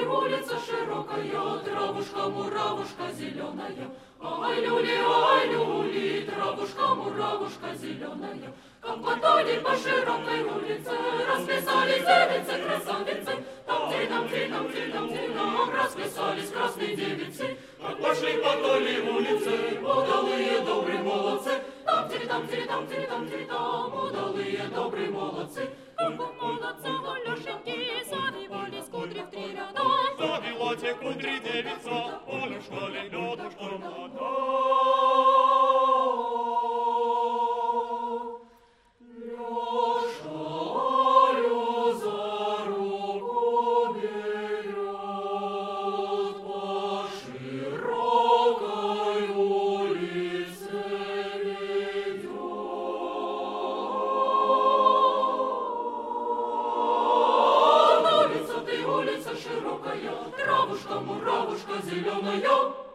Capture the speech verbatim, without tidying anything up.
улица широкая, травушка, муравушка зеленая. Ай, люли, ай, люли, травушка, муравушка зеленая. Как катали по широкой улице, расписались девицы, красавицы. Там, где, там, где, там, где, там, где, там, расписались красные девицы. Как пошли по той улице, удалые добрые молодцы. Там, где, там, где, там, где, там, где, там, удалые добрые молодцы. Молодцы, Алешеньки, завивались кудри в три ряда. Завела те кудри девица, Алешка лебедушка млада. Леша Алю за руку берет, по широкой улице ведет. Улица ты, улица широкая, травушка, муравушка зеленая.